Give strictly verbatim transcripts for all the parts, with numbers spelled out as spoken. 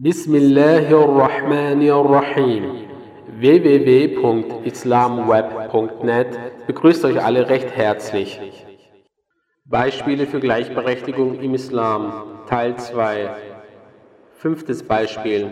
Bismillahirrahmanirrahim. w w w punkt islamweb punkt net begrüßt euch alle recht herzlich. Beispiele für Gleichberechtigung im Islam, Teil zwei. Fünftes Beispiel.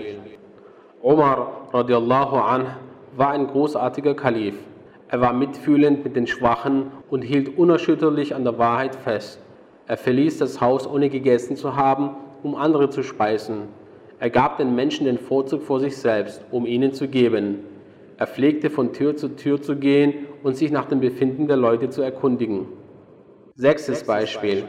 Umar radiallahu anh war ein großartiger Kalif. Er war mitfühlend mit den Schwachen und hielt unerschütterlich an der Wahrheit fest. Er verließ das Haus, ohne gegessen zu haben, um andere zu speisen. Er gab den Menschen den Vorzug vor sich selbst, um ihnen zu geben. Er pflegte von Tür zu Tür zu gehen und sich nach dem Befinden der Leute zu erkundigen. Sechstes Beispiel.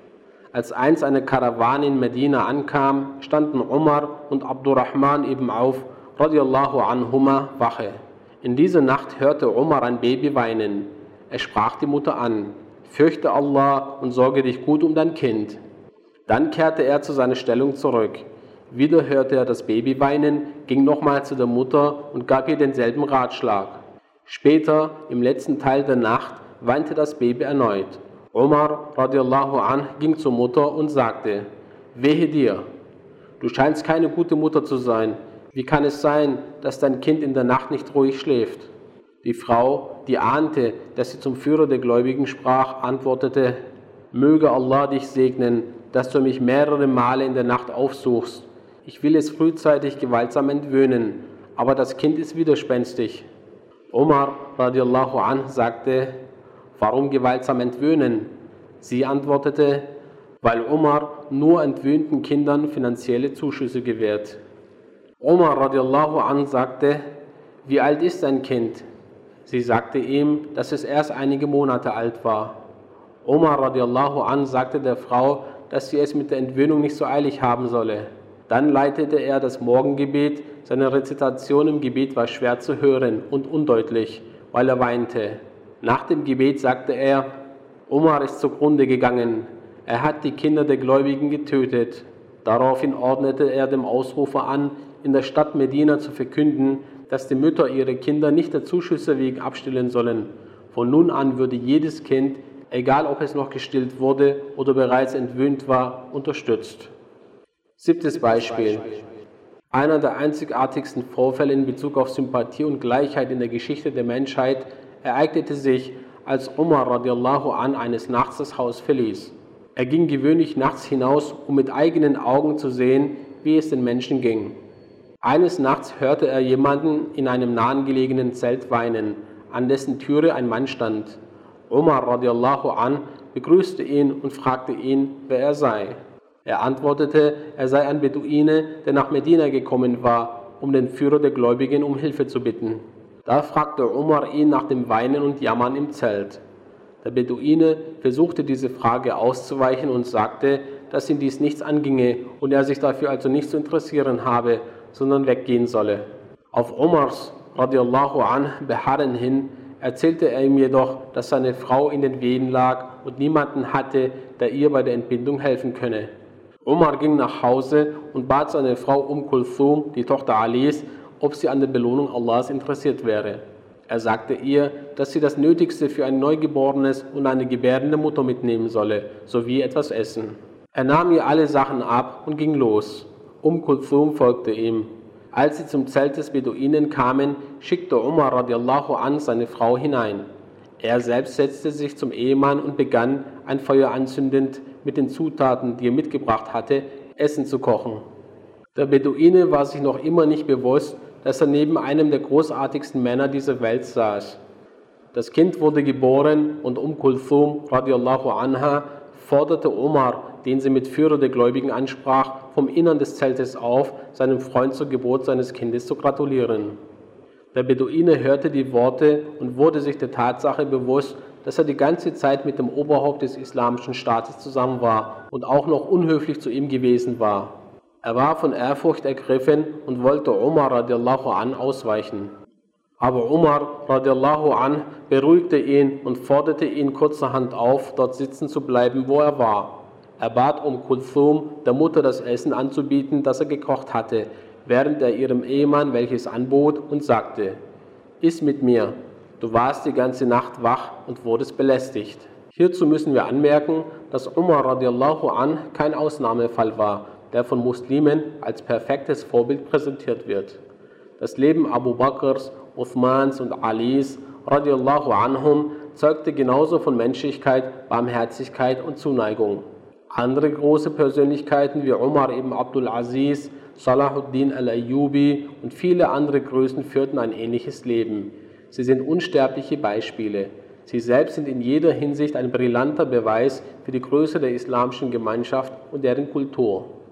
Als einst eine Karawane in Medina ankam, standen Umar und Abdurrahman ibn Auf radiallahu anhuma Wache. In dieser Nacht hörte Umar ein Baby weinen. Er sprach die Mutter an: Fürchte Allah und sorge dich gut um dein Kind. Dann kehrte er zu seiner Stellung zurück. Wieder hörte er das Baby weinen, ging nochmal zu der Mutter und gab ihr denselben Ratschlag. Später, im letzten Teil der Nacht, weinte das Baby erneut. Umar radiallahu anh ging zur Mutter und sagte: Wehe dir, du scheinst keine gute Mutter zu sein. Wie kann es sein, dass dein Kind in der Nacht nicht ruhig schläft? Die Frau, die ahnte, dass sie zum Führer der Gläubigen sprach, antwortete: Möge Allah dich segnen, dass du mich mehrere Male in der Nacht aufsuchst. Ich will es frühzeitig gewaltsam entwöhnen, aber das Kind ist widerspenstig. Umar radiallahu anh sagte: Warum gewaltsam entwöhnen? Sie antwortete: Weil Umar nur entwöhnten Kindern finanzielle Zuschüsse gewährt. Umar radiallahu anh sagte: Wie alt ist dein Kind? Sie sagte ihm, dass es erst einige Monate alt war. Umar radiallahu anh sagte der Frau, dass sie es mit der Entwöhnung nicht so eilig haben solle. Dann leitete er das Morgengebet. Seine Rezitation im Gebet war schwer zu hören und undeutlich, weil er weinte. Nach dem Gebet sagte er: Umar ist zugrunde gegangen. Er hat die Kinder der Gläubigen getötet. Daraufhin ordnete er dem Ausrufer an, in der Stadt Medina zu verkünden, dass die Mütter ihre Kinder nicht der Zuschüsse wegen abstillen sollen. Von nun an würde jedes Kind, egal ob es noch gestillt wurde oder bereits entwöhnt war, unterstützt. Siebtes Beispiel. Einer der einzigartigsten Vorfälle in Bezug auf Sympathie und Gleichheit in der Geschichte der Menschheit ereignete sich, als Umar radiallahu an eines Nachts das Haus verließ. Er ging gewöhnlich nachts hinaus, um mit eigenen Augen zu sehen, wie es den Menschen ging. Eines Nachts hörte er jemanden in einem nahegelegenen Zelt weinen, an dessen Türe ein Mann stand. Umar radiallahu an begrüßte ihn und fragte ihn, wer er sei. Er antwortete, er sei ein Beduine, der nach Medina gekommen war, um den Führer der Gläubigen um Hilfe zu bitten. Da fragte Umar ihn nach dem Weinen und Jammern im Zelt. Der Beduine versuchte diese Frage auszuweichen und sagte, dass ihn dies nichts anginge und er sich dafür also nicht zu interessieren habe, sondern weggehen solle. Auf Umars radiallahu anh Beharren hin erzählte er ihm jedoch, dass seine Frau in den Wehen lag und niemanden hatte, der ihr bei der Entbindung helfen könne. Umar ging nach Hause und bat seine Frau Umm Kulthum, die Tochter Alis, ob sie an der Belohnung Allahs interessiert wäre. Er sagte ihr, dass sie das Nötigste für ein Neugeborenes und eine gebärende Mutter mitnehmen solle, sowie etwas Essen. Er nahm ihr alle Sachen ab und ging los. Umm Kulthum folgte ihm. Als sie zum Zelt des Beduinen kamen, schickte Umar radiallahu an seine Frau hinein. Er selbst setzte sich zum Ehemann und begann, ein Feuer anzündend, mit den Zutaten, die er mitgebracht hatte, Essen zu kochen. Der Beduine war sich noch immer nicht bewusst, dass er neben einem der großartigsten Männer dieser Welt saß. Das Kind wurde geboren und Umm Kulthum radiallahu anha forderte Umar, den sie mit Führer der Gläubigen ansprach, vom Innern des Zeltes auf, seinem Freund zur Geburt seines Kindes zu gratulieren. Der Beduine hörte die Worte und wurde sich der Tatsache bewusst, dass er die ganze Zeit mit dem Oberhaupt des islamischen Staates zusammen war und auch noch unhöflich zu ihm gewesen war. Er war von Ehrfurcht ergriffen und wollte Umar radiallahu an ausweichen. Aber Umar radiallahu an beruhigte ihn und forderte ihn kurzerhand auf, dort sitzen zu bleiben, wo er war. Er bat Umm Kulthum, der Mutter das Essen anzubieten, das er gekocht hatte, während er ihrem Ehemann welches anbot und sagte: Iss mit mir, du warst die ganze Nacht wach und wurdest belästigt. Hierzu müssen wir anmerken, dass Umar radiallahu an kein Ausnahmefall war, der von Muslimen als perfektes Vorbild präsentiert wird. Das Leben Abu Bakrs, Uthmans und Alis radiallahu anhum zeugte genauso von Menschlichkeit, Barmherzigkeit und Zuneigung. Andere große Persönlichkeiten wie Umar ibn Abdul Aziz, Salahuddin al-Ayyubi und viele andere Größen führten ein ähnliches Leben. Sie sind unsterbliche Beispiele. Sie selbst sind in jeder Hinsicht ein brillanter Beweis für die Größe der islamischen Gemeinschaft und deren Kultur.